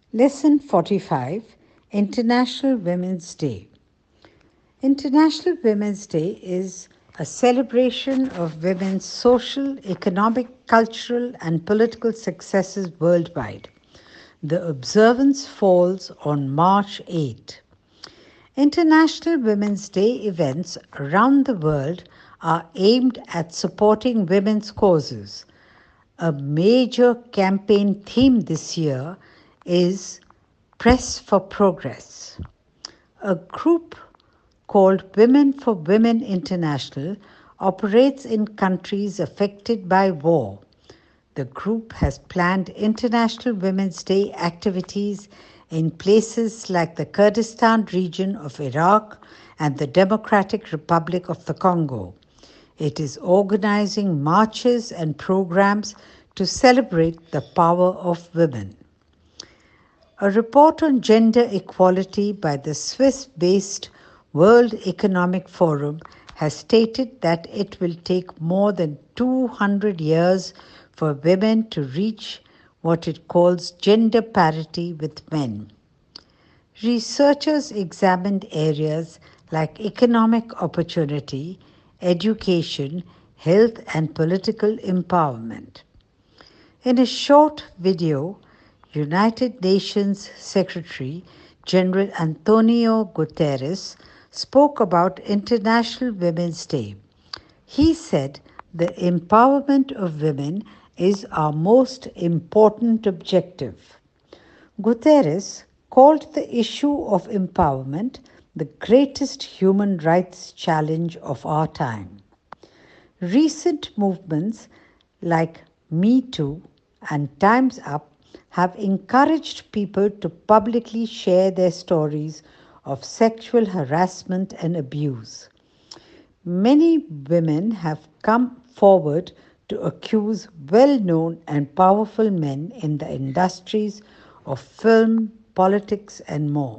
Lesson 45, International Women's Day. International Women's Day is a celebration of women's social, economic, cultural, and political successes worldwide. The observance falls on March 8. International Women's Day events around the world are aimed at supporting women's causes. A major campaign theme this year is Press for Progress. A group called Women for Women International operates in countries affected by war. The group has planned International Women's Day activities in places like the Kurdistan region of Iraq and the Democratic Republic of the Congo. It is organizing marches and programs to celebrate the power of women. A report on gender equality by the Swiss-based World Economic Forum has stated that it will take more than 200 years for women to reach what it calls gender parity with men. Researchers examined areas like economic opportunity, education, health, and political empowerment. In a short video, United Nations Secretary General Antonio Guterres spoke about International Women's Day. He said the empowerment of women is our most important objective. Guterres called the issue of empowerment the greatest human rights challenge of our time. Recent movements like Me Too and Time's Up have encouraged people to publicly share their stories of sexual harassment and abuse. Many women have come forward to accuse well-known and powerful men in the industries of film, politics, and more.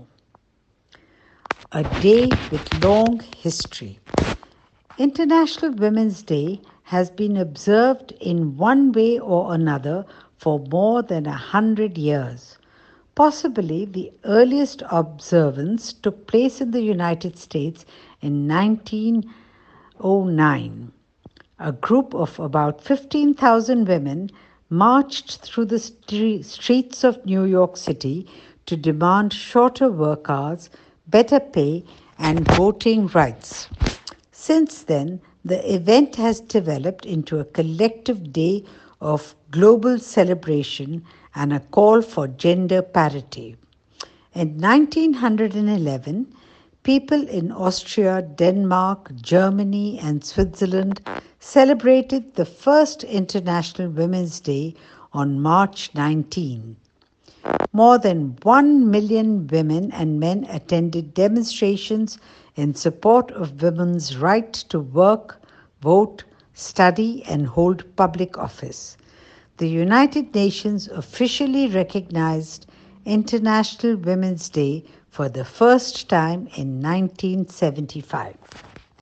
A day with long history. International Women's Day has been observed in one way or another for more than 100 years. Possibly the earliest observance took place in the United States in 1909. A group of about 15,000 women marched through the streets of New York City to demand shorter work hours, better pay, and voting rights. Since then, the event has developed into a collective day of global celebration and a call for gender parity. In 1911, people in Austria, Denmark, Germany, and Switzerland celebrated the first International Women's Day on March 19. More than 1 million women and men attended demonstrations in support of women's right to work, vote, study, and hold public office. The United Nations officially recognized International Women's Day for the first time in 1975.